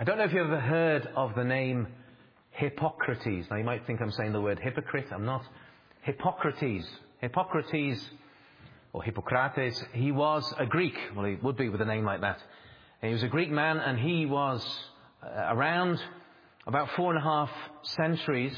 don't know if you've ever heard of the name Hippocrates. Now you might think I'm saying the word hypocrite. I'm not. Hippocrates. Hippocrates, or Hippocrates, he was a Greek. Well, he would be with a name like that. He was a Greek man, and he was around about 4.5 centuries,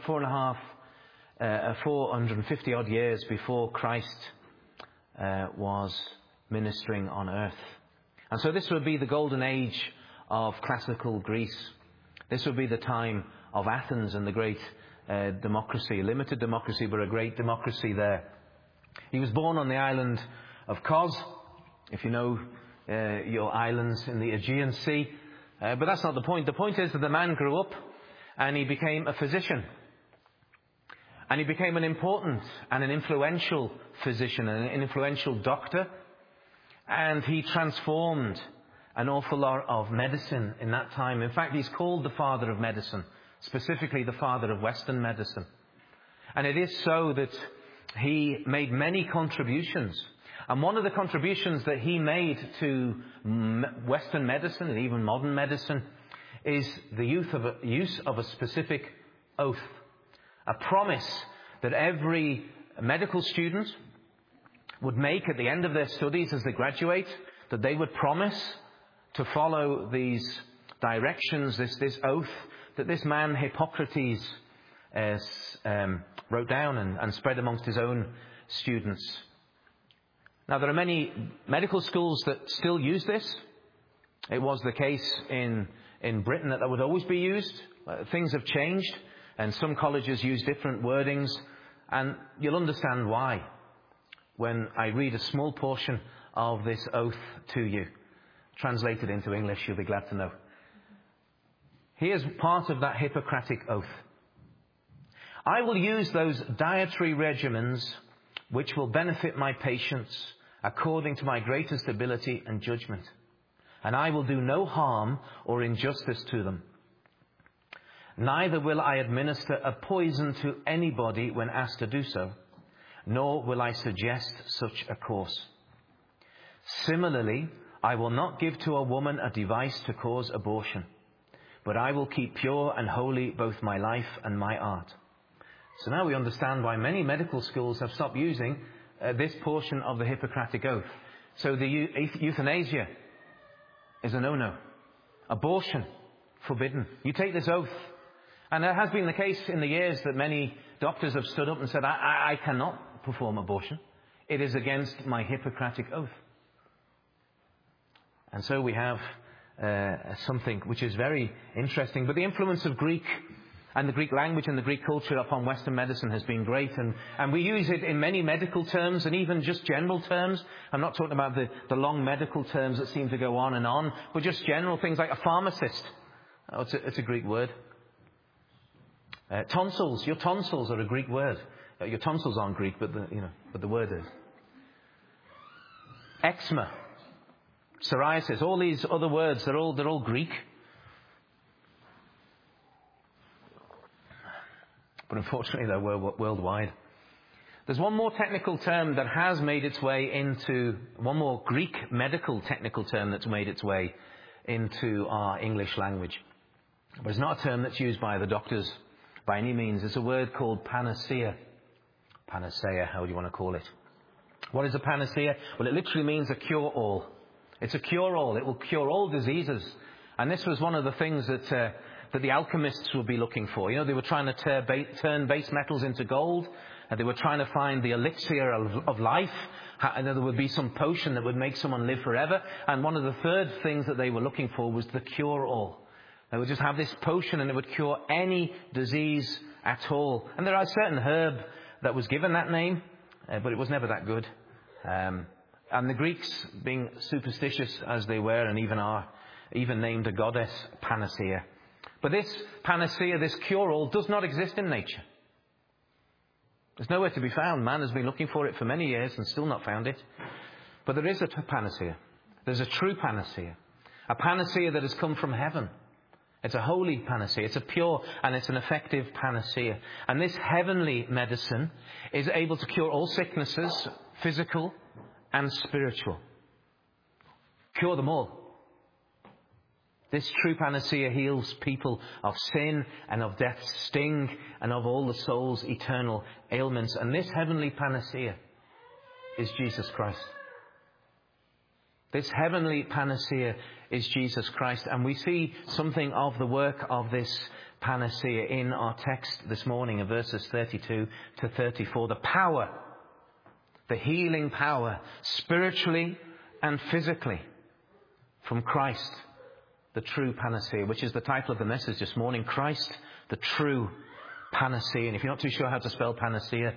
450 odd years before Christ was ministering on earth. And so this would be the golden age of classical Greece. This would be the time of Athens and the great democracy, limited democracy, but a great democracy there. He was born on the island of Kos, if you know your islands in the Aegean Sea. But that's not the point. The point is that the man grew up and he became a physician. And he became an important and an influential physician, an influential doctor. And he transformed an awful lot of medicine in that time. In fact, he's called the father of medicine, specifically the father of Western medicine. And it is so that he made many contributions. And one of the contributions that he made to Western medicine and even modern medicine is the use of a specific oath. A promise that every medical student would make at the end of their studies as they graduate, that they would promise to follow these directions, this oath that this man Hippocrates wrote down and spread amongst his own students. Now, there are many medical schools that still use this. It was the case in Britain that would always be used. Things have changed, and some colleges use different wordings, and you'll understand why when I read a small portion of this oath to you. Translated into English, you'll be glad to know. Here's part of that Hippocratic oath. I will use those dietary regimens which will benefit my patients according to my greatest ability and judgment. And I will do no harm or injustice to them. Neither will I administer a poison to anybody when asked to do so, nor will I suggest such a course. Similarly, I will not give to a woman a device to cause abortion, but I will keep pure and holy both my life and my art. So now we understand why many medical schools have stopped using this portion of the Hippocratic Oath. So the euthanasia is a no-no. Abortion, forbidden. You take this oath. And it has been the case in the years that many doctors have stood up and said, I cannot perform abortion. It is against my Hippocratic Oath. And so we have something which is very interesting. But the influence of Greek and the Greek language and the Greek culture upon Western medicine has been great. And we use it in many medical terms and even just general terms. I'm not talking about the long medical terms that seem to go on, but just general things like a pharmacist. Oh, it's a Greek word. Tonsils. Your tonsils are a Greek word. Your tonsils aren't Greek, but the word is. Eczema. Psoriasis, all these other words, they're all Greek. But unfortunately, they're worldwide. There's one more technical term that has made its way into, one more Greek medical technical term that's made its way into our English language. But it's not a term that's used by the doctors by any means. It's a word called panacea. Panacea, how do you want to call it? What is a panacea? Well, it literally means a cure-all. It's a cure-all. It will cure all diseases. And this was one of the things that the alchemists would be looking for. They were trying to turn base metals into gold. And they were trying to find the elixir of life. And there would be some potion that would make someone live forever. And one of the third things that they were looking for was the cure-all. They would just have this potion and it would cure any disease at all. And there are a certain herb that was given that name, but it was never that good. And the Greeks, being superstitious as they were and even are, even named a goddess Panacea. But this panacea, this cure-all, does not exist in nature. There's nowhere to be found. Man has been looking for it for many years and still not found it. But there is a panacea. There's a true panacea. A panacea that has come from heaven. It's a holy panacea. It's a pure and it's an effective panacea. And this heavenly medicine is able to cure all sicknesses, physical and spiritual. Cure them all. This true panacea heals people of sin and of death's sting and of all the soul's eternal ailments. And this heavenly panacea is Jesus Christ. This heavenly panacea is Jesus Christ. And we see something of the work of this panacea in our text this morning in verses 32 to 34. The power, the healing power, spiritually and physically, from Christ, the true panacea, which is the title of the message this morning. Christ, the true panacea. And if you're not too sure how to spell panacea,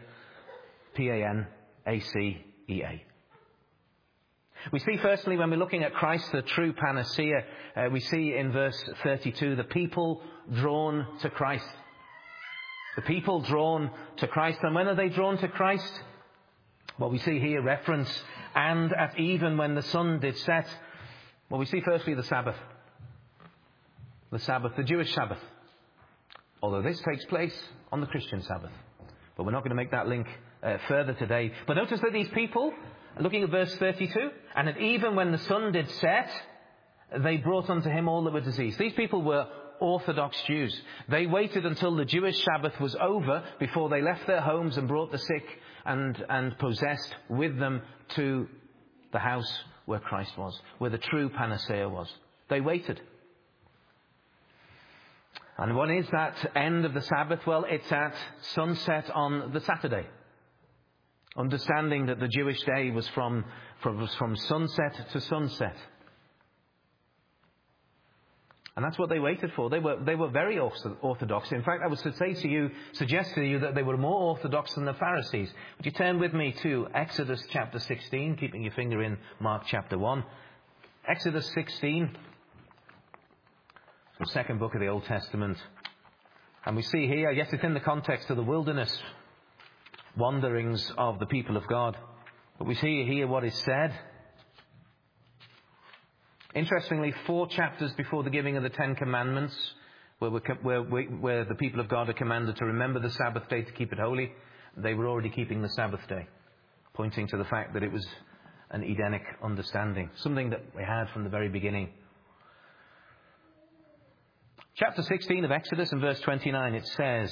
P-A-N-A-C-E-A. We see firstly, when we're looking at Christ, the true panacea, we see in verse 32, the people drawn to Christ. The people drawn to Christ. And when are they drawn to Christ? Well, we see here reference, and at even when the sun did set. Well, we see firstly the Sabbath. The Sabbath, the Jewish Sabbath. Although this takes place on the Christian Sabbath. But we're not going to make that link further today. But notice that these people, looking at verse 32, and at even when the sun did set, they brought unto him all that were diseased. These people were Orthodox Jews. They waited until the Jewish Sabbath was over before they left their homes and brought the sick and possessed with them to the house where Christ was, where the true panacea was. They waited. And when is that end of the Sabbath? Well, it's at sunset on the Saturday. Understanding that the Jewish day was from sunset to sunset. And that's what they waited for. They were very orthodox. In fact, I would suggest to you that they were more orthodox than the Pharisees. Would you turn with me to Exodus chapter 16, keeping your finger in Mark chapter 1. Exodus 16. The second book of the Old Testament. And we see here, yes, it's in the context of the wilderness wanderings of the people of God. But we see here what is said. Interestingly, 4 chapters before the giving of the 10 Commandments, where the people of God are commanded to remember the Sabbath day to keep it holy, they were already keeping the Sabbath day, pointing to the fact that it was an Edenic understanding, something that we had from the very beginning. Chapter 16 of Exodus and verse 29, it says,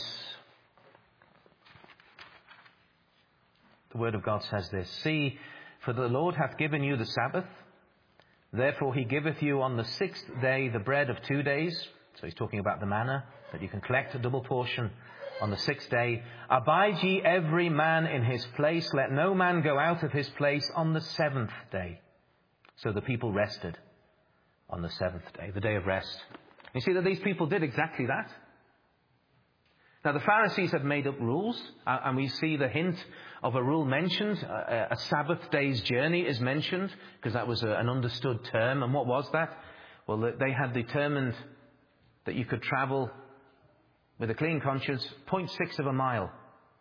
the Word of God says this, "See, for the Lord hath given you the Sabbath, therefore he giveth you on the 6th day the bread of 2 days." So he's talking about the manna, that you can collect a double portion on the 6th day. "Abide ye every man in his place, let no man go out of his place on the 7th day." So the people rested on the 7th day, the day of rest. You see that these people did exactly that. Now the Pharisees had made up rules, and we see the hint of a rule mentioned. A Sabbath day's journey is mentioned, because that was an understood term. And what was that? Well, they had determined that you could travel with a clean conscience 0.6 of a mile.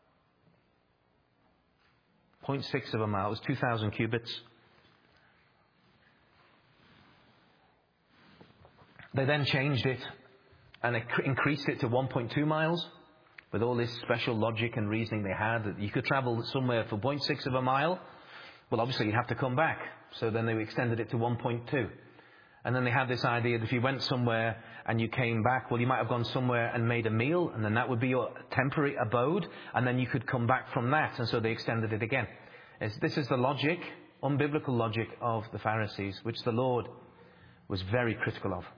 0.6 of a mile. It was 2,000 cubits. They then changed it and increased it to 1.2 miles with all this special logic and reasoning they had that you could travel somewhere for 0.6 of a mile. Well, obviously you'd have to come back. So then they extended it to 1.2. And then they had this idea that if you went somewhere and you came back, well, you might have gone somewhere and made a meal, and then that would be your temporary abode, and then you could come back from that. And so they extended it again. This is the logic, unbiblical logic of the Pharisees, which the Lord was very critical of.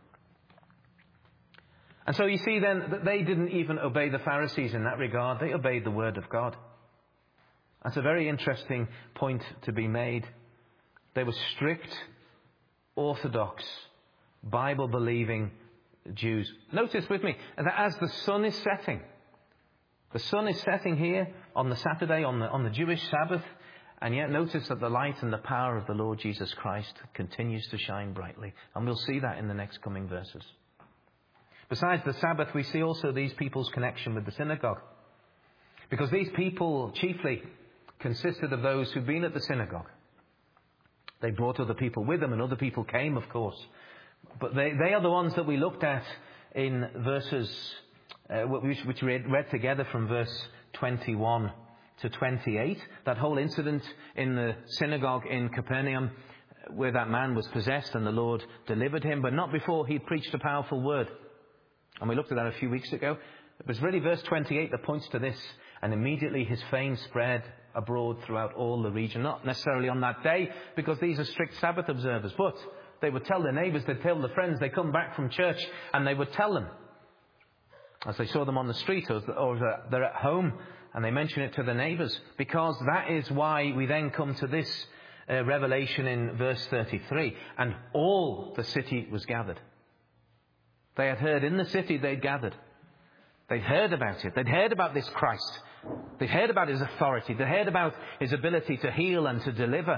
And so you see then that they didn't even obey the Pharisees in that regard. They obeyed the Word of God. That's a very interesting point to be made. They were strict, orthodox, Bible-believing Jews. Notice with me that as the sun is setting here on the Saturday, on the Jewish Sabbath, and yet notice that the light and the power of the Lord Jesus Christ continues to shine brightly. And we'll see that in the next coming verses. Besides the Sabbath, we see also these people's connection with the synagogue. Because these people chiefly consisted of those who'd been at the synagogue. They brought other people with them, and other people came, of course. But they are the ones that we looked at in verses, which we read together from verse 21 to 28. That whole incident in the synagogue in Capernaum, where that man was possessed and the Lord delivered him, but not before he preached a powerful word. And we looked at that a few weeks ago. It was really verse 28 that points to this. And immediately his fame spread abroad throughout all the region. Not necessarily on that day, because these are strict Sabbath observers, but they would tell their neighbours, they'd tell their friends, they come back from church, and they would tell them, as they saw them on the street or they're at home, and they mention it to their neighbours, because that is why we then come to this revelation in verse 33. And all the city was gathered. They had heard in the city, they'd gathered. They'd heard about it. They'd heard about this Christ. They'd heard about his authority. They'd heard about his ability to heal and to deliver.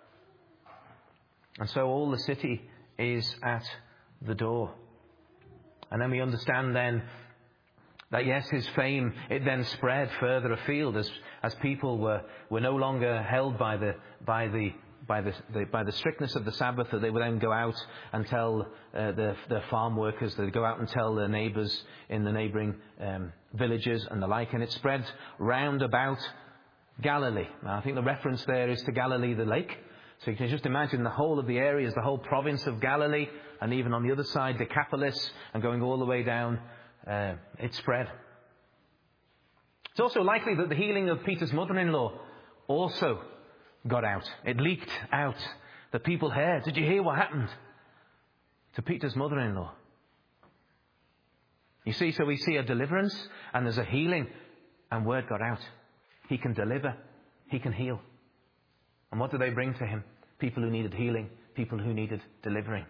And so all the city is at the door. And then we understand then that yes, his fame, it then spread further afield as people were no longer held by the strictness of the Sabbath, that they would then go out and tell their farm workers, they'd go out and tell their neighbours in the neighbouring villages and the like, and it spread round about Galilee. Now, I think the reference there is to Galilee the lake. So you can just imagine the whole of the areas, the whole province of Galilee, and even on the other side, Decapolis, and going all the way down, it spread. It's also likely that the healing of Peter's mother-in-law also got out. It leaked out. The people heard. Did you hear what happened to Peter's mother-in-law? You see, so we see a deliverance and there's a healing, and word got out. He can deliver. He can heal. And what do they bring to him? People who needed healing. People who needed delivering.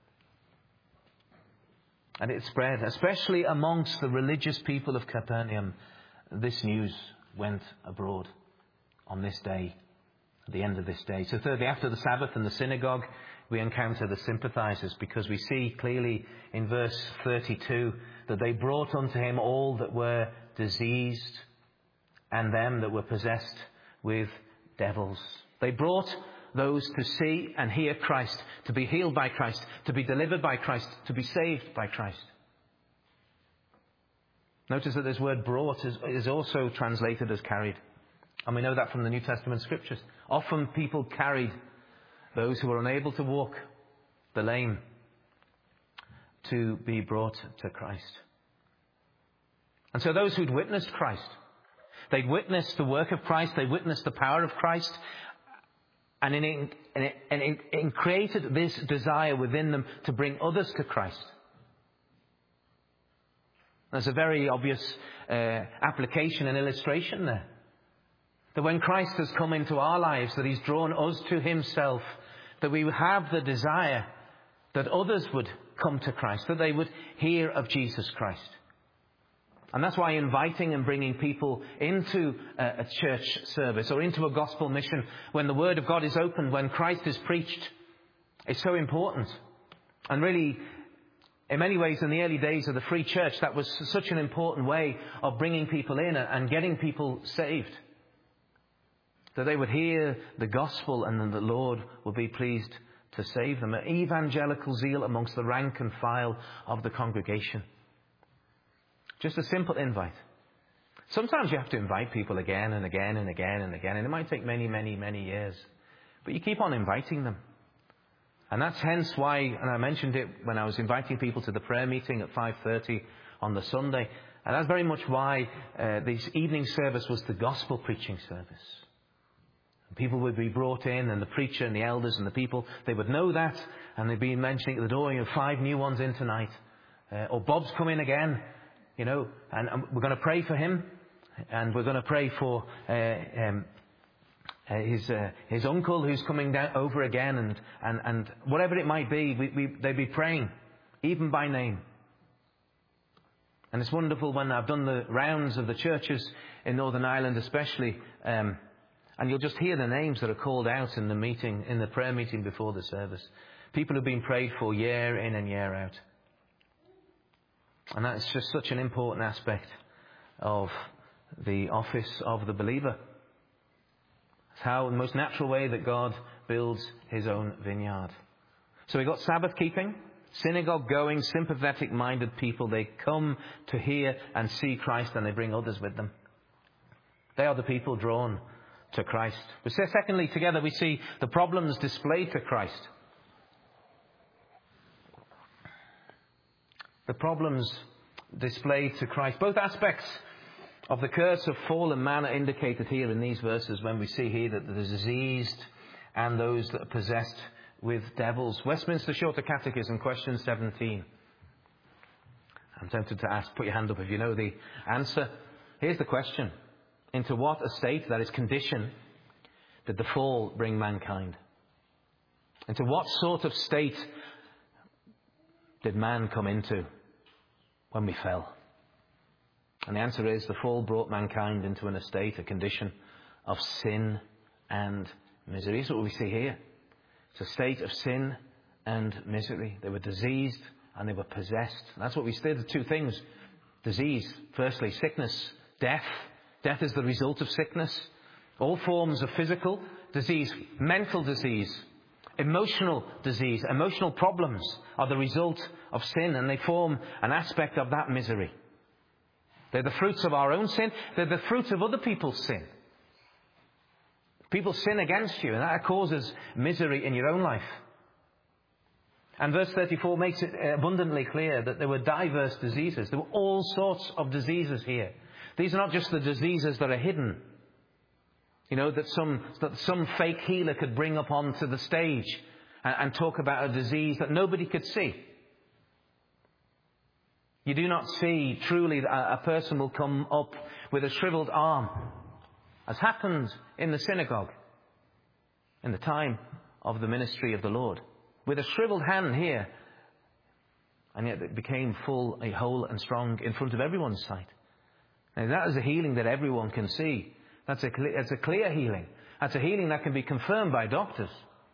And it spread, especially amongst the religious people of Capernaum. This news went abroad on this day, at the end of this day. So thirdly, after the Sabbath and the synagogue, we encounter the sympathizers, because we see clearly in verse 32 that they brought unto him all that were diseased and them that were possessed with devils. They brought those to see and hear Christ, to be healed by Christ, to be delivered by Christ, to be saved by Christ. Notice that this word brought is also translated as carried. And we know that from the New Testament scriptures. Often people carried those who were unable to walk, the lame, to be brought to Christ. And so those who'd witnessed Christ, they'd witnessed the work of Christ, they witnessed the power of Christ, and it created this desire within them to bring others to Christ. There's a very obvious application and illustration there. That when Christ has come into our lives, that he's drawn us to himself, that we have the desire that others would come to Christ, that they would hear of Jesus Christ. And that's why inviting and bringing people into a church service or into a gospel mission, when the Word of God is opened, when Christ is preached, is so important. And really, in many ways, in the early days of the free church, that was such an important way of bringing people in and getting people saved. That they would hear the gospel and then the Lord would be pleased to save them. An evangelical zeal amongst the rank and file of the congregation. Just a simple invite. Sometimes you have to invite people again and again and again and again. And it might take many, many, many years. But you keep on inviting them. And that's hence why, and I mentioned it when I was inviting people to the prayer meeting at 5:30 on the Sunday. And that's very much why this evening service was the gospel preaching service. People would be brought in, and the preacher and the elders and the people, they would know that, and they'd be mentioning at the door, 5 new ones in tonight. Or Bob's come in again, and we're going to pray for him, and we're going to pray for his uncle who's coming down over again, and whatever it might be, they'd be praying, even by name. And it's wonderful when I've done the rounds of the churches in Northern Ireland especially, and you'll just hear the names that are called out in the meeting, in the prayer meeting before the service. People who've been prayed for year in and year out. And that's just such an important aspect of the office of the believer. It's how, the most natural way that God builds his own vineyard. So we've got Sabbath keeping, synagogue going, sympathetic minded people. They come to hear and see Christ, and they bring others with them. They are the people drawn to Christ. We say, secondly, together we see the problems displayed to Christ. The problems displayed to Christ. Both aspects of the curse of fallen man are indicated here in these verses when we see here that the diseased and those that are possessed with devils. Westminster Shorter Catechism, question 17. I'm tempted to ask, put your hand up if you know the answer. Here's the question. Into what estate, that is condition, did the fall bring mankind? Into what sort of state did man come into when we fell? And the answer is the fall brought mankind into an estate, a condition of sin and misery. That's what we see here. It's a state of sin and misery. They were diseased and they were possessed. That's what we see, the two things. Disease, firstly, sickness, death. Death is the result of sickness. All forms of physical disease, mental disease, emotional disease, emotional problems are the result of sin, and they form an aspect of that misery. They're the fruits of our own sin. They're the fruits of other people's sin. People sin against you, and that causes misery in your own life. And verse 34 makes it abundantly clear that there were diverse diseases. There were all sorts of diseases here. These are not just the diseases that are hidden. You know, that some fake healer could bring up onto the stage and talk about a disease that nobody could see. You do not see truly that a person will come up with a shriveled arm, as happened in the synagogue in the time of the ministry of the Lord, with a shriveled hand here, and yet it became full, whole and strong in front of everyone's sight. Now that is a healing that everyone can see. That's a clear healing. That's a healing that can be confirmed by doctors.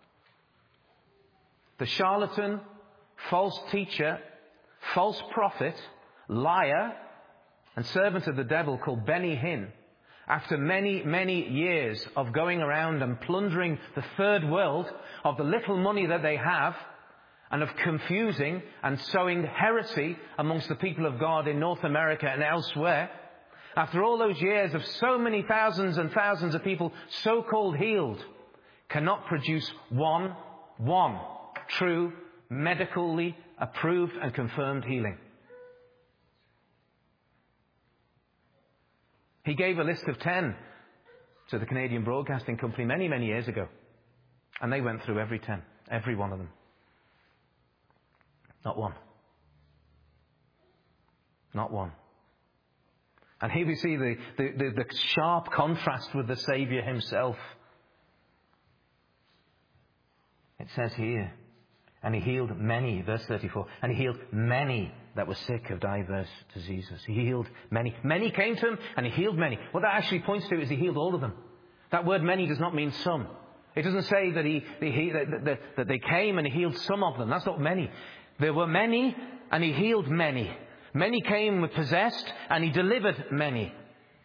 The charlatan, false teacher, false prophet, liar, and servant of the devil called Benny Hinn, after many, many years of going around and plundering the third world of the little money that they have, and of confusing and sowing heresy amongst the people of God in North America and elsewhere, after all those years of so many thousands and thousands of people so-called healed, cannot produce one true, medically approved and confirmed healing. He gave a list of 10 to the Canadian Broadcasting Company many, many years ago. And they went through every 10, every one of them. Not one. Not one. And here we see the sharp contrast with the Saviour himself. It says here, and he healed many, verse 34, and he healed many that were sick of diverse diseases. He healed many. Many came to him, and he healed many. What that actually points to is he healed all of them. That word many does not mean some. It doesn't say that they came and he healed some of them. That's not many. There were many, and he healed many. Many came with possessed, and he delivered many.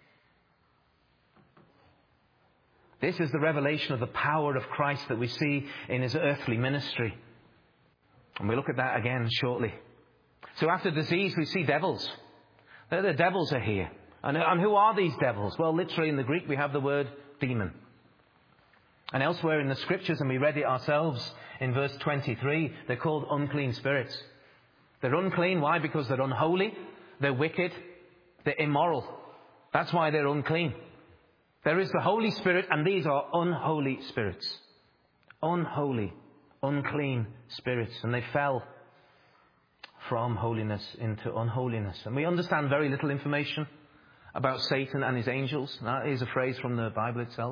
This is the revelation of the power of Christ that we see in his earthly ministry. And we'll look at that again shortly. So after disease, we see devils. The devils are here. And who are these devils? Well, literally in the Greek, we have the word demon. And elsewhere in the scriptures, and we read it ourselves in verse 23, they're called unclean spirits. They're unclean. Why? Because they're unholy, they're wicked, they're immoral. That's why they're unclean. There is the Holy Spirit, and these are unholy spirits. Unholy, unclean spirits. And they fell from holiness into unholiness. And we understand very little information about Satan and his angels. That is a phrase from the Bible itself.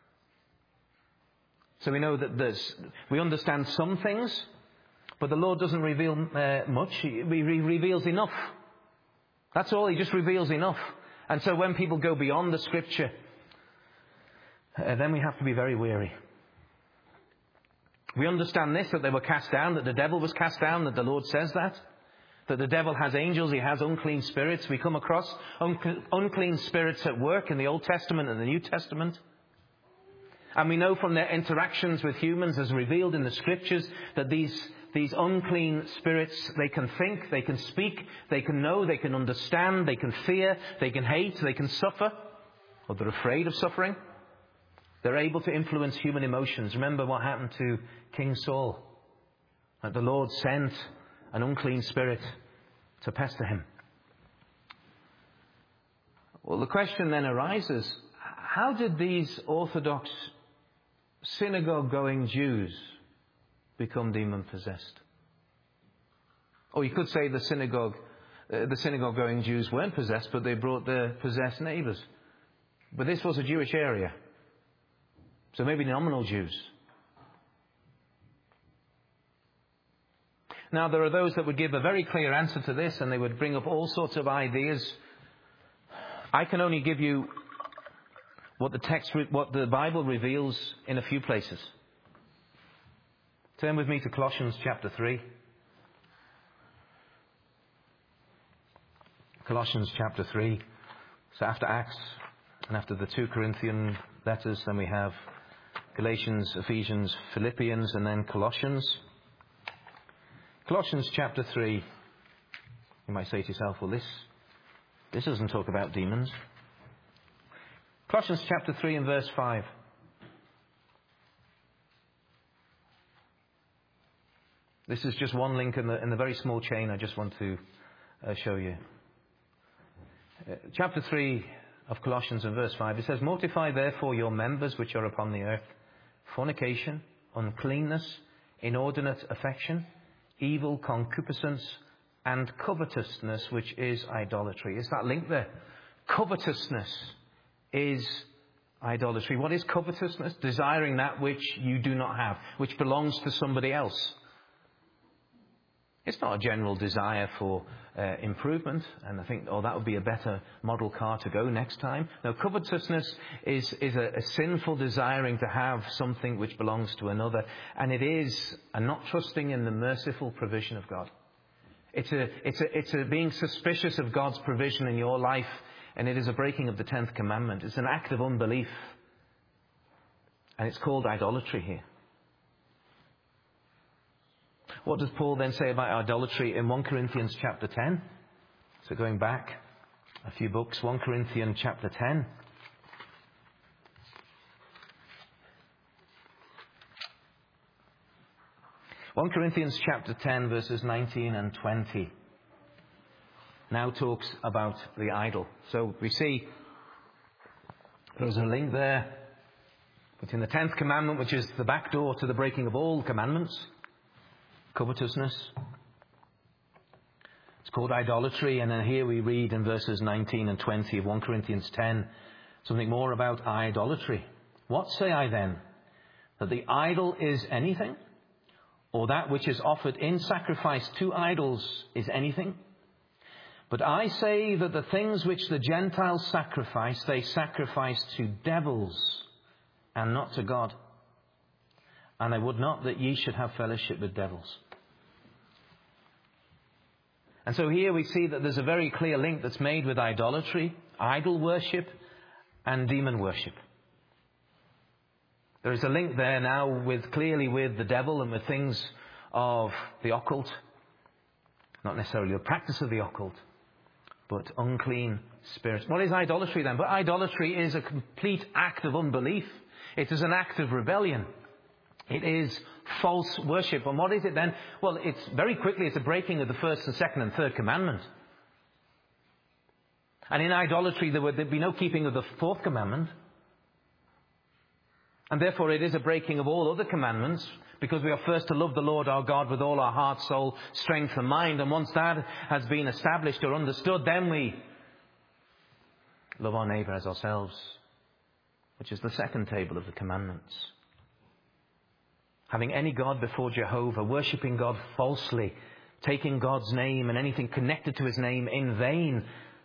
So we know that we understand some things, but the Lord doesn't reveal much. He reveals enough. That's all. He just reveals enough. And so when people go beyond the Scripture, then we have to be very wary. We understand this, that they were cast down, that the devil was cast down, that the Lord says that the devil has angels, he has unclean spirits. We come across unclean spirits at work in the Old Testament and the New Testament. And we know from their interactions with humans, as revealed in the Scriptures, that these unclean spirits, they can think, they can speak, they can know, they can understand, they can fear, they can hate, they can suffer, or they're afraid of suffering. They're able to influence human emotions. Remember what happened to King Saul. That the Lord sent an unclean spirit to pester him. Well, the question then arises, how did these Orthodox synagogue-going Jews become demon-possessed? Or you could say the synagogue-going Jews weren't possessed, but they brought their possessed neighbours. But this was a Jewish area. So maybe nominal Jews. Now, there are those that would give a very clear answer to this, and they would bring up all sorts of ideas. I can only give you what the Bible reveals in a few places. Turn with me to Colossians chapter 3. Colossians chapter 3. So after Acts and after the 2 Corinthian letters, then we have Galatians, Ephesians, Philippians, and then Colossians. Colossians chapter 3. You might say to yourself, well, this doesn't talk about demons. Colossians chapter 3 and verse 5. This is just one link in the very small chain I just want to show you. Chapter 3 of Colossians and verse 5. It says, "Mortify therefore your members which are upon the earth, fornication, uncleanness, inordinate affection, evil concupiscence, and covetousness, which is idolatry." Is that link there? Covetousness is idolatry. What is covetousness? Desiring that which you do not have, which belongs to somebody else. It's not a general desire for improvement, and I think, that would be a better model car to go next time. No, covetousness is a sinful desiring to have something which belongs to another, and it is a not trusting in the merciful provision of God. It's a being suspicious of God's provision in your life, and it is a breaking of the 10th commandment. It's an act of unbelief, and it's called idolatry here. What does Paul then say about idolatry in 1 Corinthians chapter 10? So going back a few books, 1 Corinthians chapter 10. One Corinthians chapter 10 verses 19 and 20 now talks about the idol. So we see there's a link there between the 10th commandment, which is the back door to the breaking of all commandments. Covetousness. It's called idolatry. And then here we read in verses 19 and 20 of 1 Corinthians 10 something more about idolatry. "What say I then? That the idol is anything? Or that which is offered in sacrifice to idols is anything? But I say that the things which the Gentiles sacrifice, they sacrifice to devils and not to God. And I would not that ye should have fellowship with devils." And so here we see that there's a very clear link that's made with idolatry, idol worship, and demon worship. There is a link there now clearly with the devil and with things of the occult. Not necessarily the practice of the occult, but unclean spirits. What is idolatry then? But idolatry is a complete act of unbelief. It is an act of rebellion. It is false worship. And what is it then? Well, it's a breaking of the first and second and third commandment. And in idolatry, there'd be no keeping of the fourth commandment. And therefore, it is a breaking of all other commandments, because we are first to love the Lord our God with all our heart, soul, strength and mind. And once that has been established or understood, then we love our neighbour as ourselves, which is the second table of the commandments. Having any God before Jehovah, worshipping God falsely, taking God's name and anything connected to his name in vain,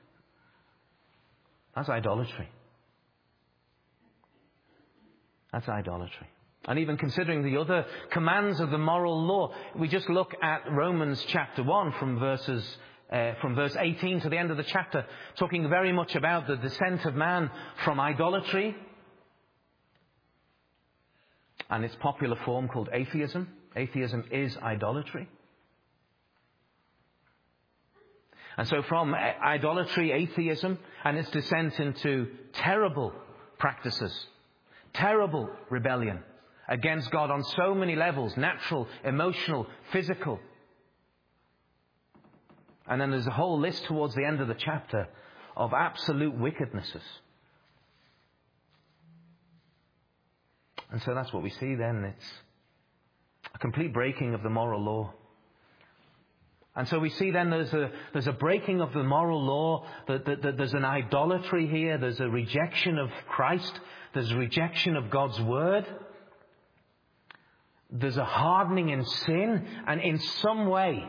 that's idolatry. That's idolatry. And even considering the other commands of the moral law, we just look at Romans chapter 1 from verse 18 to the end of the chapter, talking very much about the descent of man from idolatry and its popular form called atheism. Atheism is idolatry. And so from idolatry, atheism, and its descent into terrible practices, Terrible rebellion against God on so many levels, natural, emotional, physical. And then there's a whole list towards the end of the chapter of absolute wickednesses. And so that's what we see then. It's a complete breaking of the moral law. And so we see then there's a breaking of the moral law, that there's an idolatry here, there's a rejection of Christ, there's a rejection of God's word, there's a hardening in sin, and in some way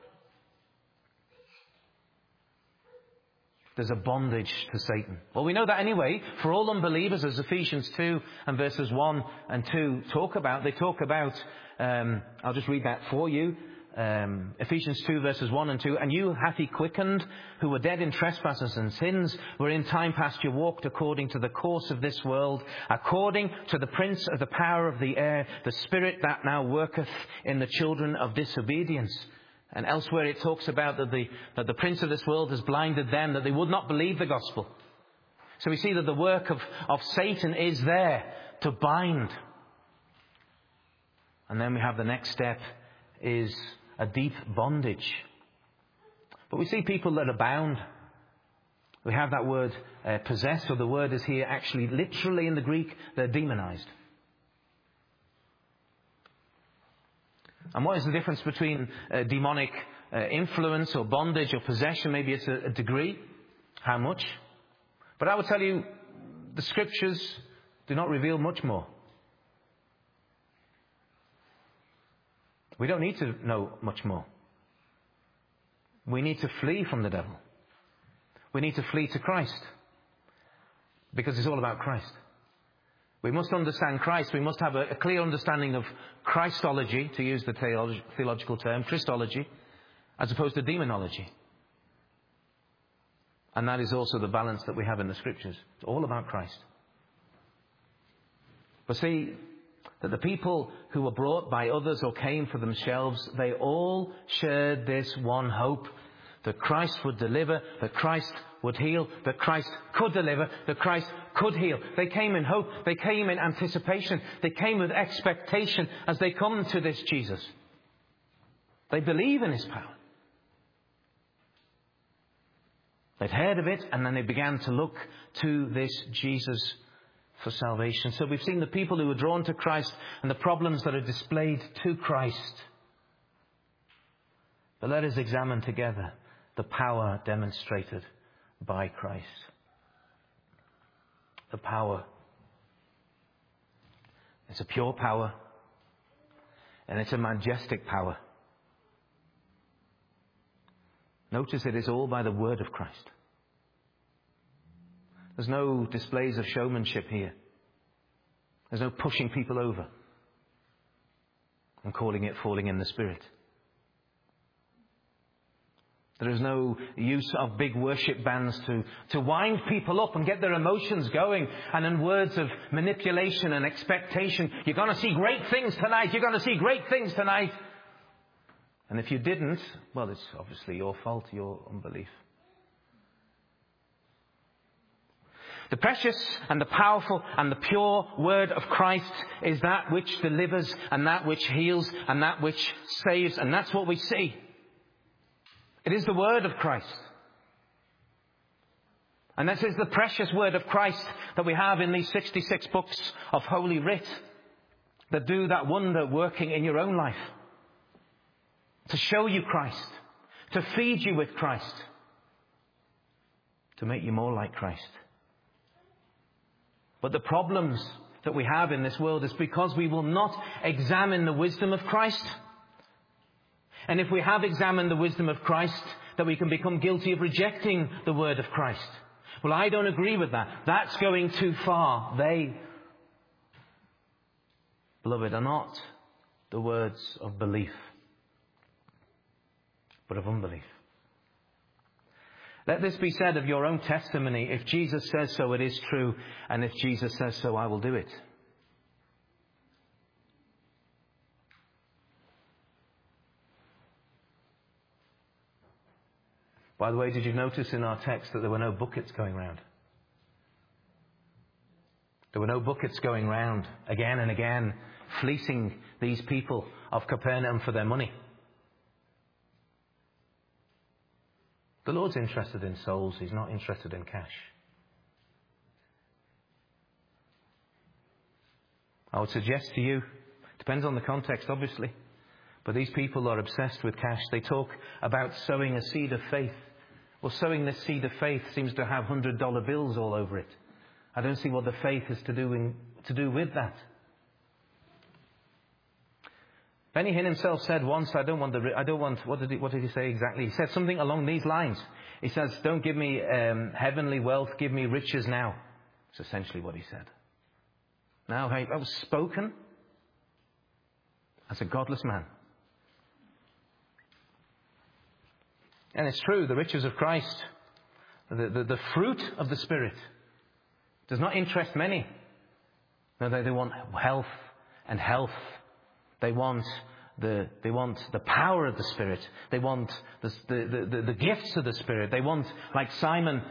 there's a bondage to Satan. Well, we know that anyway, for all unbelievers, as Ephesians 2 and verses 1 and 2 talk about. They talk about, I'll just read that for you. Ephesians 2 verses 1 and 2. And you hath he quickened, who were dead in trespasses and sins, where in time past you walked according to the course of this world, according to the prince of the power of the air, the spirit that now worketh in the children of disobedience. And elsewhere it talks about that the prince of this world has blinded them, that they would not believe the gospel. So we see that the work of Satan is there to bind. And then we have the next step is a deep bondage. But we see people that are bound. We have that word possessed, or the word is here actually literally in the Greek, they're demonized. And what is the difference between demonic influence or bondage or possession? Maybe it's a degree. How much? But I would tell you, the scriptures do not reveal much more. We don't need to know much more. We need to flee from the devil. We need to flee to Christ. Because it's all about Christ. We must understand Christ. We must have a clear understanding of Christology, to use the theological term, Christology, as opposed to demonology. And that is also the balance that we have in the scriptures. It's all about Christ. But see, that the people who were brought by others or came for themselves, they all shared this one hope, that Christ would deliver, that Christ would heal, that Christ could deliver, that Christ could heal. They came in hope, they came in anticipation, they came with expectation as they come to this Jesus. They believe in his power. They'd heard of it, and then they began to look to this Jesus for salvation. So we've seen the people who are drawn to Christ and the problems that are displayed to Christ. But let us examine together the power demonstrated by Christ. The power. It's a pure power, and it's a majestic power. Notice it is all by the word of Christ. There's no displays of showmanship here. There's no pushing people over and calling it falling in the Spirit. There is no use of big worship bands to wind people up and get their emotions going, and in words of manipulation and expectation, you're going to see great things tonight, you're going to see great things tonight. And if you didn't, well, it's obviously your fault, your unbelief. The precious and the powerful and the pure word of Christ is that which delivers and that which heals and that which saves. And that's what we see. It is the word of Christ. And this is the precious word of Christ that we have in these 66 books of Holy Writ that do that wonder working in your own life. To show you Christ. To feed you with Christ. To make you more like Christ. But the problems that we have in this world is because we will not examine the wisdom of Christ. And if we have examined the wisdom of Christ, that we can become guilty of rejecting the word of Christ. Well, I don't agree with that. That's going too far. They, beloved, are not the words of belief, but of unbelief. Let this be said of your own testimony. If Jesus says so, it is true. And if Jesus says so, I will do it. By the way, did you notice in our text that there were no buckets going round? There were no buckets going round again and again, fleecing these people of Capernaum for their money. The Lord's interested in souls. He's not interested in cash. I would suggest to you, depends on the context obviously, but these people are obsessed with cash. They talk about sowing a seed of faith. Well, sowing this seed of faith seems to have $100 bills all over it. I don't see what the faith is to do with that. Benny Hinn himself said once, what did he say exactly? He said something along these lines. He says, don't give me heavenly wealth, give me riches now. That's essentially what he said. Now, that was spoken as a godless man. And it's true, the riches of Christ, the fruit of the Spirit, does not interest many. No, they want health and health. They want the power of the Spirit. They want the gifts of the Spirit. They want, like Simon,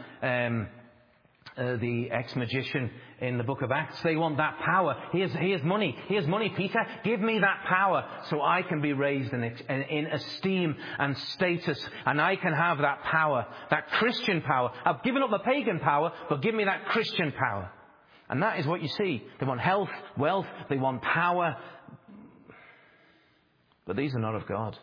the ex-magician in the book of Acts, they want that power. Here's money. Here's money, Peter. Give me that power so I can be raised in esteem and status, and I can have that power, that Christian power. I've given up the pagan power, but give me that Christian power. And that is what you see. They want health, wealth, they want power. But these are not of God.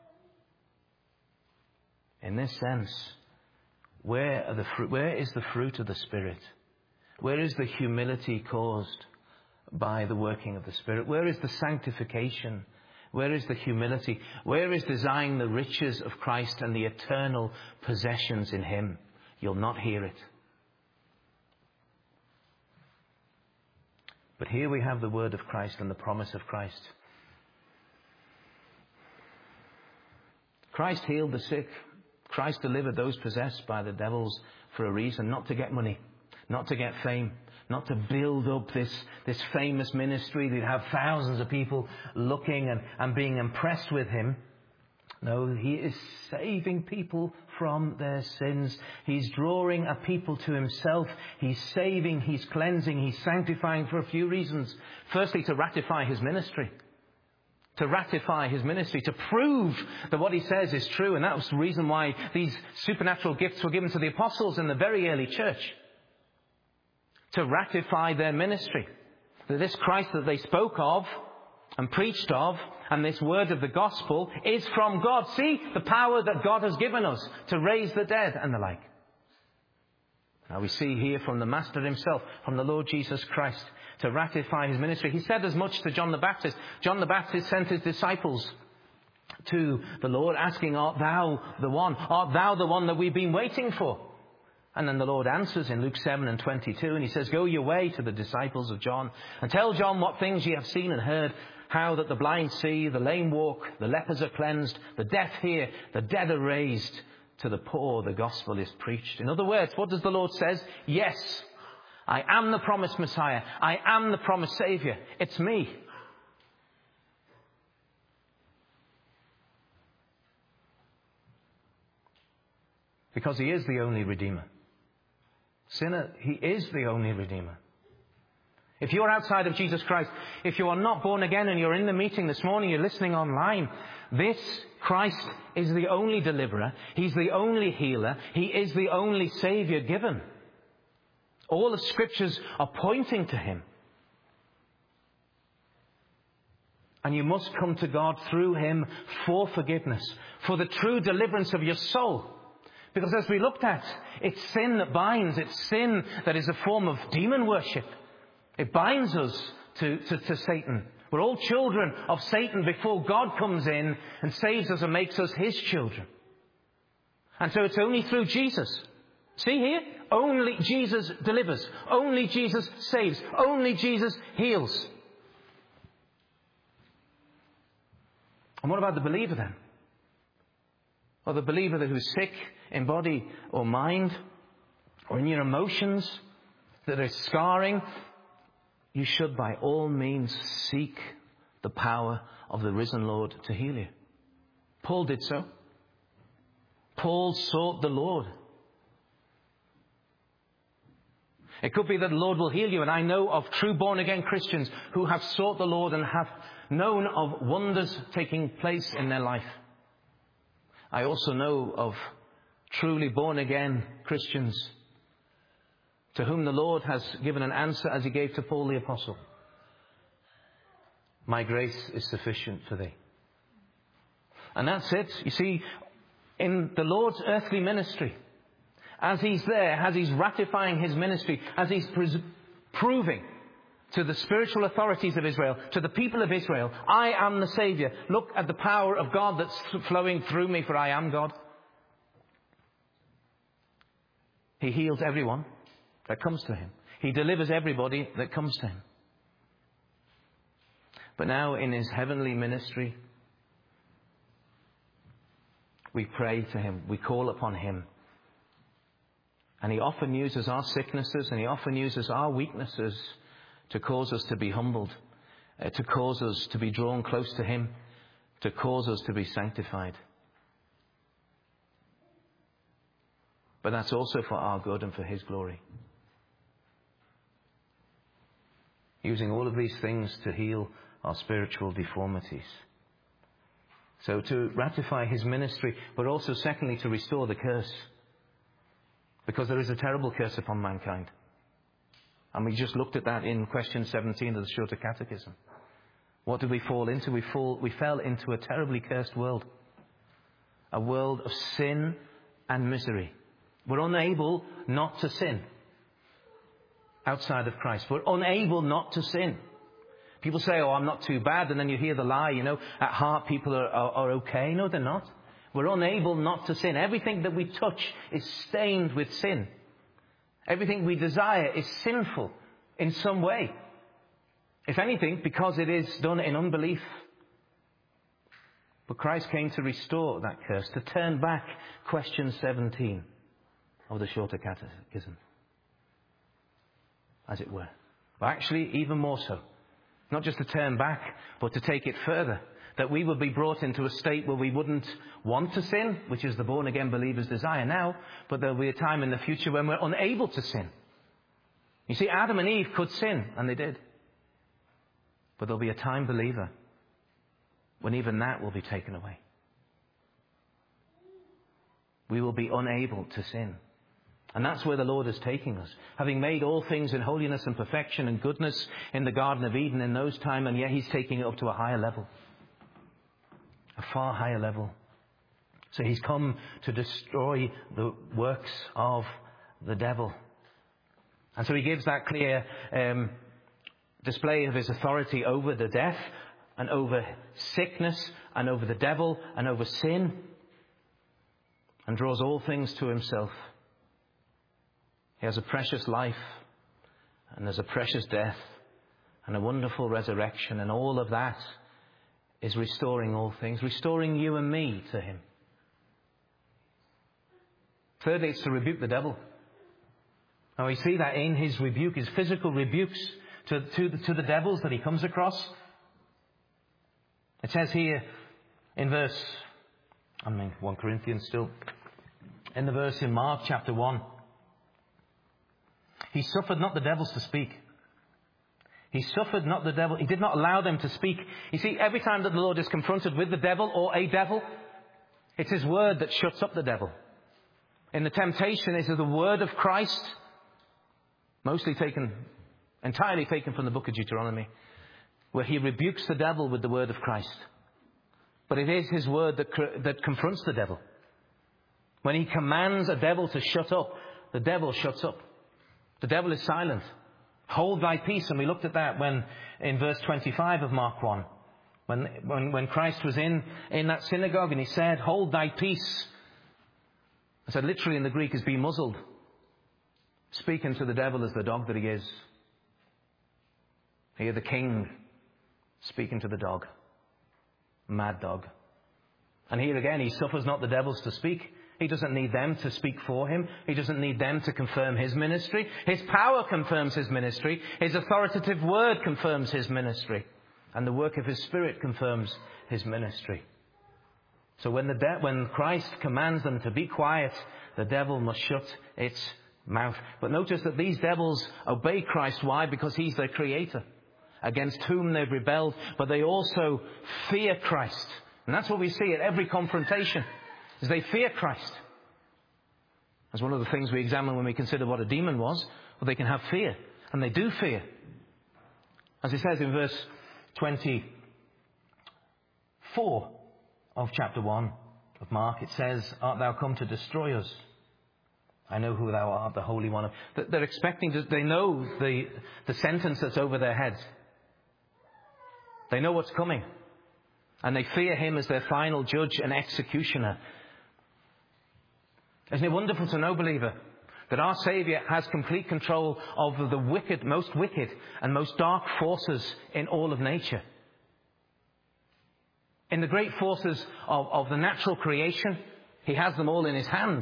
In this sense, where is the fruit of the Spirit? Where is the humility caused by the working of the Spirit? Where is the sanctification? Where is the humility? Where is desiring the riches of Christ and the eternal possessions in Him? You'll not hear it. But here we have the word of Christ and the promise of Christ. Christ healed the sick. Christ delivered those possessed by the devils for a reason, not to get money, not to get fame, not to build up this famous ministry that have thousands of people looking and being impressed with Him. No, He is saving people from their sins. He's drawing a people to Himself. He's saving, He's cleansing, He's sanctifying for a few reasons. Firstly, to ratify His ministry. To ratify His ministry, to prove that what He says is true. And that was the reason why these supernatural gifts were given to the apostles in the very early church. To ratify their ministry. That this Christ that they spoke of and preached of, and this word of the gospel, is from God. See the power that God has given us to raise the dead and the like. Now we see here from the Master Himself, from the Lord Jesus Christ, to ratify His ministry. He said as much to John the Baptist. John the Baptist sent his disciples to the Lord asking, art thou the one? Art thou the one that we've been waiting for? And then the Lord answers in Luke 7:22, and He says, go your way to the disciples of John and tell John what things ye have seen and heard, how that the blind see, the lame walk, the lepers are cleansed, the deaf hear, the dead are raised, to the poor the gospel is preached. In other words, what does the Lord say? Yes, I am the promised Messiah. I am the promised Saviour. It's me. Because He is the only Redeemer. Sinner, He is the only Redeemer. If you're outside of Jesus Christ, if you are not born again and you're in the meeting this morning, you're listening online, this Christ is the only deliverer. He's the only healer. He is the only Saviour given. All the scriptures are pointing to Him. And you must come to God through Him for forgiveness, for the true deliverance of your soul. Because as we looked at, it's sin that binds. It's sin that is a form of demon worship. It binds us to Satan. We're all children of Satan before God comes in and saves us and makes us His children. And so it's only through Jesus. See here? Only Jesus delivers. Only Jesus saves. Only Jesus heals. And what about the believer then? Or the believer who's sick in body or mind, or in your emotions that are scarring? You should by all means seek the power of the risen Lord to heal you. Paul did so. Paul sought the Lord. It could be that the Lord will heal you. And I know of true born-again Christians who have sought the Lord and have known of wonders taking place in their life. I also know of truly born-again Christians to whom the Lord has given an answer as he gave to Paul the Apostle. My grace is sufficient for thee. And that's it. You see, in the Lord's earthly ministry, as he's there, as he's ratifying his ministry, as he's proving to the spiritual authorities of Israel, to the people of Israel, I am the Saviour. Look at the power of God that's flowing through me, for I am God. He heals everyone that comes to him. He delivers everybody that comes to him. But now in his heavenly ministry, we pray to him, we call upon him. And he often uses our sicknesses and he often uses our weaknesses to cause us to be humbled, to cause us to be drawn close to him, to cause us to be sanctified. But that's also for our good and for his glory. Using all of these things to heal our spiritual deformities. So to ratify his ministry, but also secondly to restore the curse. Because there is a terrible curse upon mankind. And we just looked at that in question 17 of the Shorter Catechism. What did we fall into? We fell into a terribly cursed world. A world of sin and misery. We're unable not to sin outside of Christ. We're unable not to sin. People say, oh, I'm not too bad. And then you hear the lie, at heart people are okay. No, they're not. We're unable not to sin. Everything that we touch is stained with sin. Everything we desire is sinful in some way. If anything, because it is done in unbelief. But Christ came to restore that curse, to turn back question 17 of the Shorter Catechism, as it were. But actually, even more so. Not just to turn back, but to take it further. That we would be brought into a state where we wouldn't want to sin, which is the born-again believer's desire now, but there'll be a time in the future when we're unable to sin. You see, Adam and Eve could sin, and they did. But there'll be a time, believer, when even that will be taken away. We will be unable to sin. And that's where the Lord is taking us. Having made all things in holiness and perfection and goodness in the Garden of Eden in those times, and yet he's taking it up to a higher level. A far higher level. So he's come to destroy the works of the devil. And so he gives that clear display of his authority over the death and over sickness and over the devil and over sin, and draws all things to himself. He has a precious life, and there's a precious death, and a wonderful resurrection, and all of that is restoring all things, restoring you and me to him. Thirdly, it's to rebuke the devil. Now we see that in his rebuke, his physical rebukes to the devils that he comes across. It says here in 1 Corinthians still, in the verse in Mark chapter 1, he suffered not the devils to speak. He suffered not the devil. He did not allow them to speak. You see, every time that the Lord is confronted with the devil or a devil, it's his word that shuts up the devil. In the temptation, it is the word of Christ, entirely taken from the book of Deuteronomy, where he rebukes the devil with the word of Christ. But it is his word that confronts the devil. When he commands a devil to shut up, the devil shuts up. The devil is silent. Hold thy peace. And we looked at that when in verse 25 of Mark 1. When Christ was in that synagogue and he said, hold thy peace. I said literally in the Greek is be muzzled. Speaking to the devil as the dog that he is. Here the king speaking to the dog. Mad dog. And here again, he suffers not the devils to speak. He doesn't need them to speak for him. He doesn't need them to confirm his ministry. His power confirms his ministry. His authoritative word confirms his ministry. And the work of his Spirit confirms his ministry. So when Christ commands them to be quiet, the devil must shut its mouth. But notice that these devils obey Christ. Why? Because he's their creator, against whom they've rebelled. But they also fear Christ. And that's what we see at every confrontation, is they fear Christ. That's one of the things we examine when we consider what a demon was. Well, they can have fear. And they do fear. As it says in verse 24 of chapter 1 of Mark, it says, "Art thou come to destroy us? I know who thou art, the Holy One." They're expecting they know the sentence that's over their heads. They know what's coming. And they fear him as their final judge and executioner. Isn't it wonderful to know, believer, that our Saviour has complete control of the wicked, most wicked and most dark forces in all of nature? In the great forces of the natural creation, he has them all in his hand.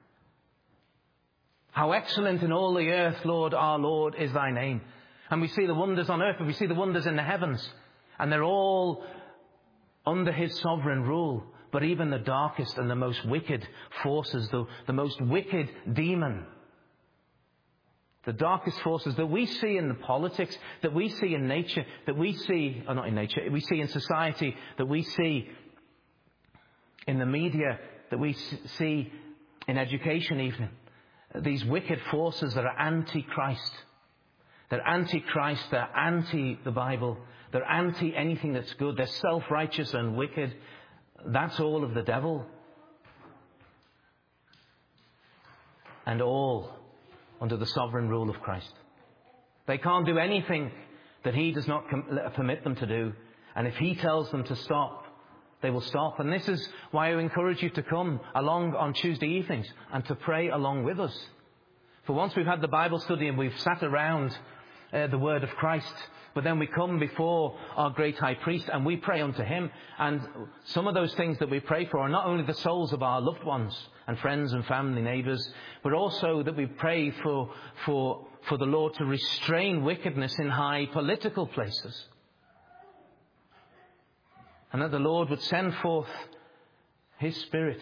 How excellent in all the earth, Lord, our Lord, is thy name. And we see the wonders on earth, and we see the wonders in the heavens. And they're all under his sovereign rule. But even the darkest and the most wicked forces, the most wicked demon, the darkest forces that we see in the politics, that we see in nature, that we see, or not in nature, we see in society, that we see in the media, that we see in education even. These wicked forces that are anti-Christ. They're anti-Christ, they're anti the Bible, they're anti anything that's good, they're self-righteous and wicked. That's all of the devil. And all under the sovereign rule of Christ. They can't do anything that he does not permit them to do. And if he tells them to stop, they will stop. And this is why I encourage you to come along on Tuesday evenings and to pray along with us. For once we've had the Bible study and we've sat around the Word of Christ, but then we come before our great high priest and we pray unto him. And some of those things that we pray for are not only the souls of our loved ones and friends and family, neighbours, but also that we pray for the Lord to restrain wickedness in high political places. And that the Lord would send forth his Spirit.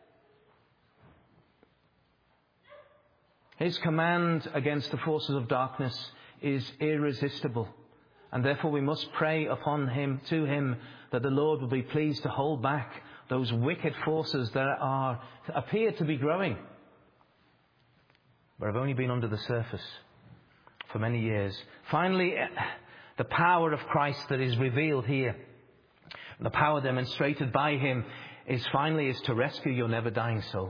His command against the forces of darkness is irresistible. And therefore we must pray upon him, to him, that the Lord will be pleased to hold back those wicked forces that appear to be growing, but have only been under the surface for many years. Finally, the power of Christ that is revealed here, the power demonstrated by him, is to rescue your never-dying soul.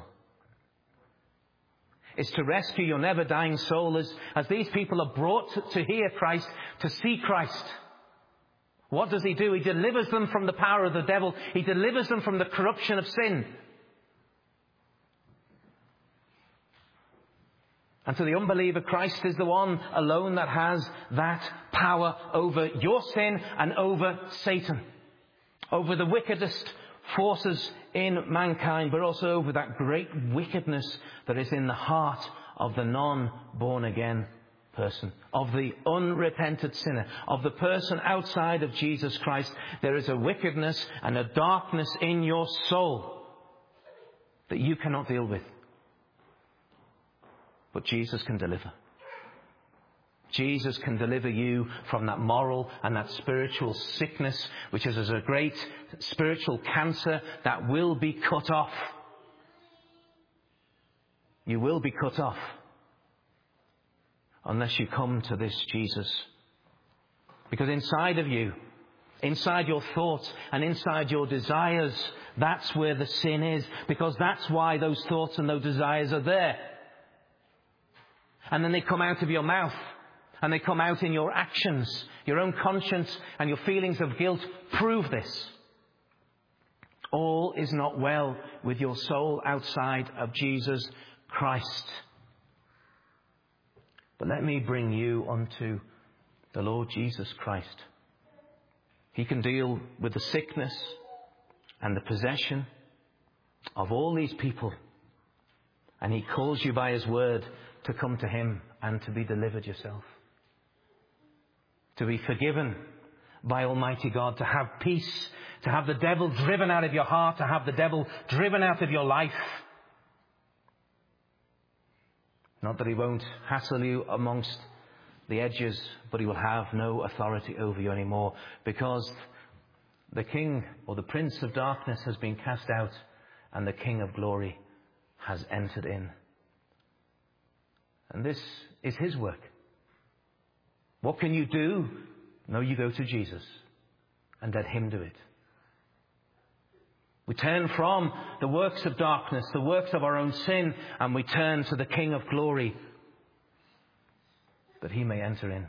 Is to rescue your never-dying soul as these people are brought to hear Christ, to see Christ. What does he do? He delivers them from the power of the devil. He delivers them from the corruption of sin. And to the unbeliever, Christ is the one alone that has that power over your sin and over Satan, over the wickedest forces in mankind, but also over that great wickedness that is in the heart of the non-born again person, of the unrepentant sinner, of the person outside of Jesus Christ. There is a wickedness and a darkness in your soul that you cannot deal with. But Jesus can deliver. Jesus can deliver you from that moral and that spiritual sickness, which is as a great spiritual cancer that will be cut off. You will be cut off unless you come to this Jesus. Because inside of you, inside your thoughts and inside your desires, that's where the sin is. Because that's why those thoughts and those desires are there. And then they come out of your mouth. And they come out in your actions. Your own conscience and your feelings of guilt prove this. All is not well with your soul outside of Jesus Christ. But let me bring you unto the Lord Jesus Christ. He can deal with the sickness and the possession of all these people. And he calls you by his word to come to him and to be delivered yourself. To be forgiven by Almighty God, to have peace, to have the devil driven out of your heart, to have the devil driven out of your life. Not that he won't hassle you amongst the edges, but he will have no authority over you anymore, because the king or the prince of darkness has been cast out and the King of glory has entered in. And this is his work. What can you do? No, you go to Jesus and let him do it. We turn from the works of darkness, the works of our own sin, and we turn to the King of glory that he may enter in.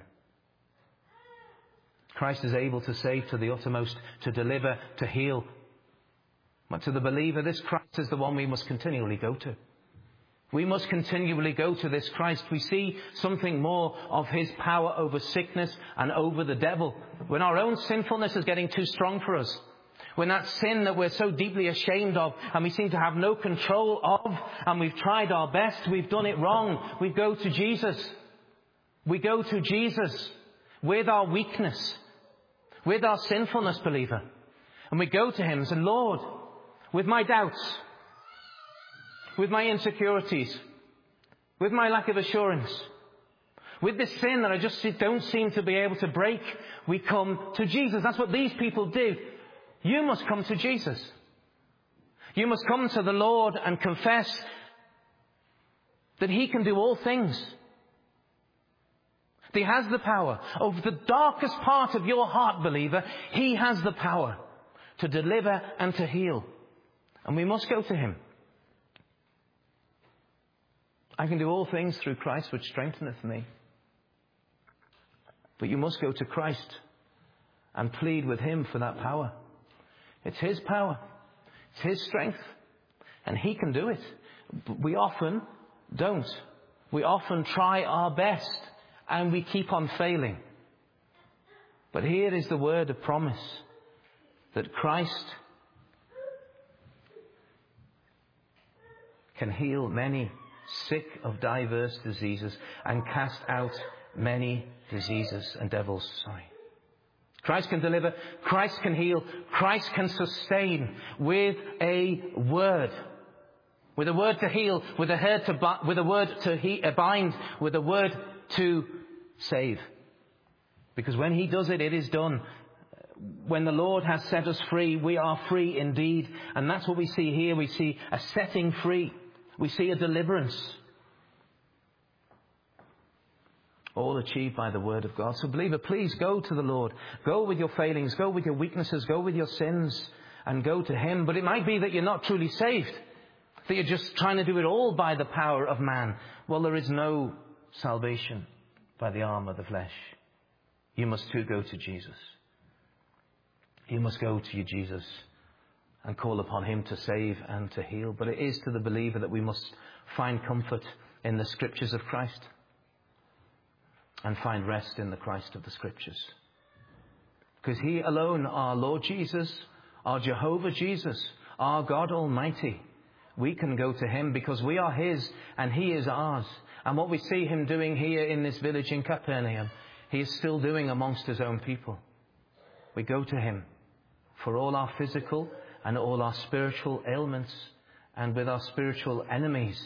Christ is able to save to the uttermost, to deliver, to heal. But to the believer, this Christ is the one we must continually go to. We must continually go to this Christ. We see something more of his power over sickness and over the devil. When our own sinfulness is getting too strong for us, when that sin that we're so deeply ashamed of and we seem to have no control of, and we've tried our best, we've done it wrong, we go to Jesus. We go to Jesus with our weakness, with our sinfulness, believer. And we go to him and say, Lord, with my doubts, with my insecurities, with my lack of assurance, with this sin that I just don't seem to be able to break, we come to Jesus. That's what these people do. You must come to Jesus. You must come to the Lord and confess that he can do all things. He has the power. Over the darkest part of your heart, believer, he has the power to deliver and to heal. And we must go to him. I can do all things through Christ which strengtheneth me. But you must go to Christ and plead with him for that power. It's his power. It's his strength. And he can do it. But we often don't. We often try our best and we keep on failing. But here is the word of promise that Christ can heal many sick of diverse diseases and cast out many diseases and devils. Christ can deliver, Christ can heal, Christ can sustain with a word. With a word to heal, with a word to bind, with a word to save. Because when he does it, it is done. When the Lord has set us free, we are free indeed. And that's what we see here. We see a setting free. We see a deliverance. All achieved by the word of God. So believer, please go to the Lord. Go with your failings. Go with your weaknesses. Go with your sins. And go to him. But it might be that you're not truly saved. That you're just trying to do it all by the power of man. Well, there is no salvation by the arm of the flesh. You must too go to Jesus. You must go to your Jesus and call upon him to save and to heal. But it is to the believer that we must find comfort in the scriptures of Christ and find rest in the Christ of the scriptures. Because he alone, our Lord Jesus, our Jehovah Jesus, our God Almighty, we can go to him because we are his and he is ours. And what we see him doing here in this village in Capernaum, he is still doing amongst his own people. We go to him for all our physical and all our spiritual ailments and with our spiritual enemies.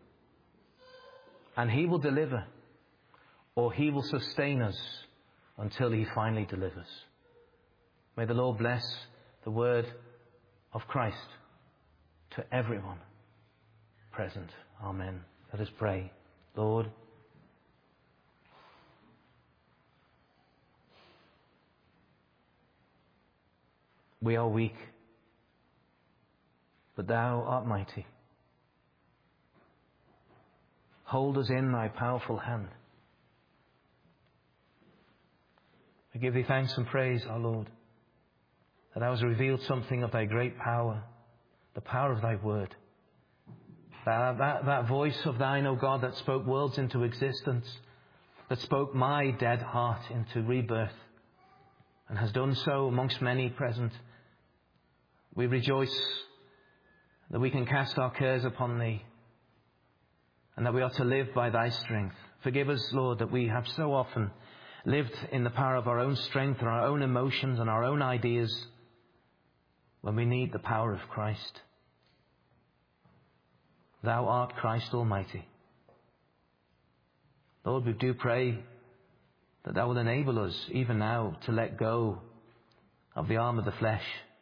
And he will deliver, or he will sustain us until he finally delivers. May the Lord bless the word of Christ to everyone present. Amen. Let us pray. Lord, we are weak, but thou art mighty. Hold us in thy powerful hand. I give thee thanks and praise, our Lord, that thou hast revealed something of thy great power, the power of thy word. That voice of thine, O God, that spoke worlds into existence, that spoke my dead heart into rebirth, and has done so amongst many present. We rejoice that we can cast our cares upon thee, and that we are to live by thy strength. Forgive us, Lord, that we have so often lived in the power of our own strength and our own emotions and our own ideas when we need the power of Christ. Thou art Christ Almighty. Lord, we do pray that Thou will enable us, even now, to let go of the arm of the flesh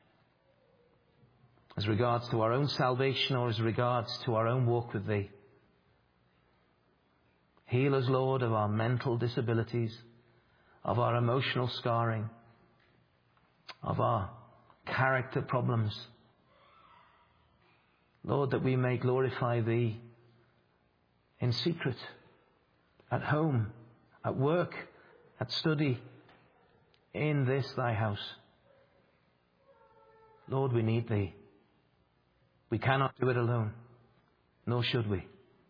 as regards to our own salvation or as regards to our own walk with Thee. Heal us, Lord, of our mental disabilities, of our emotional scarring, of our character problems. Lord, that we may glorify Thee in secret, at home, at work, at study, in this Thy house. Lord, we need Thee. We cannot do it alone, nor should we.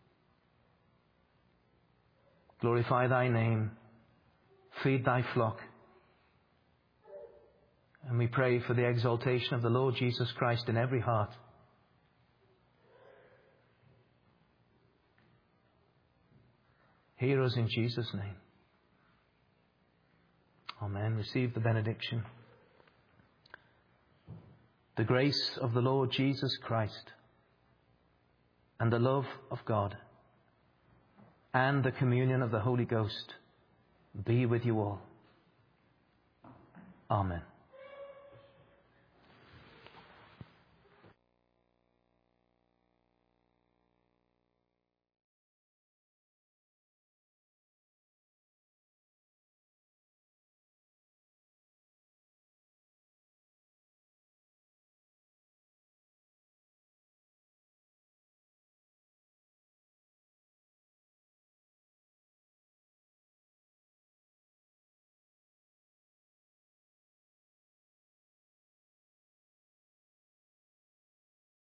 Glorify Thy name, feed Thy flock, and we pray for the exaltation of the Lord Jesus Christ in every heart. Hear us in Jesus' name. Amen. Receive the benediction. The grace of the Lord Jesus Christ and the love of God and the communion of the Holy Ghost be with you all. Amen.